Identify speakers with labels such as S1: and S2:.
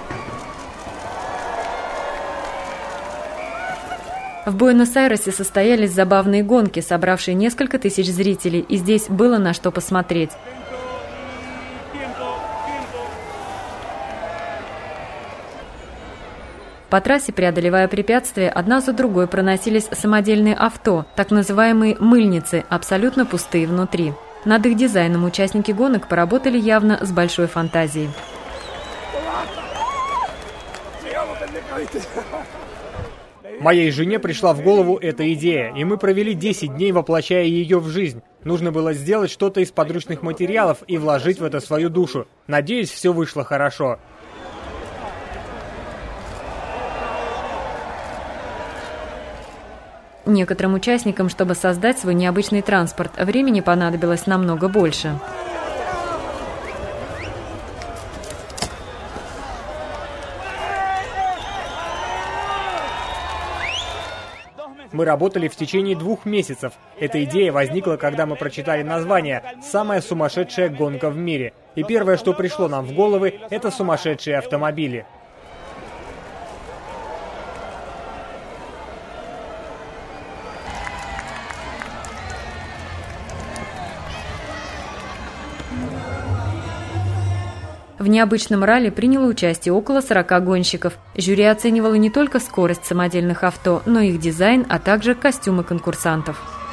S1: В Буэнос-Айресе состоялись забавные гонки, собравшие несколько тысяч зрителей, и здесь было на что посмотреть. По трассе, преодолевая препятствия, одна за другой проносились самодельные авто, так называемые «мыльницы», абсолютно пустые внутри. Над их дизайном участники гонок поработали явно с большой фантазией.
S2: Моей жене пришла в голову эта идея, и мы провели 10 дней, воплощая ее в жизнь. Нужно было сделать что-то из подручных материалов и вложить в это свою душу. Надеюсь, все вышло хорошо.
S1: Некоторым участникам, чтобы создать свой необычный транспорт, времени понадобилось намного больше.
S2: Мы работали в течение 2 месяцев. Эта идея возникла, когда мы прочитали название «Самая сумасшедшая гонка в мире». И первое, что пришло нам в головы, это сумасшедшие автомобили.
S1: В необычном ралли приняло участие около 40 гонщиков. Жюри оценивало не только скорость самодельных авто, но и их дизайн, а также костюмы конкурсантов.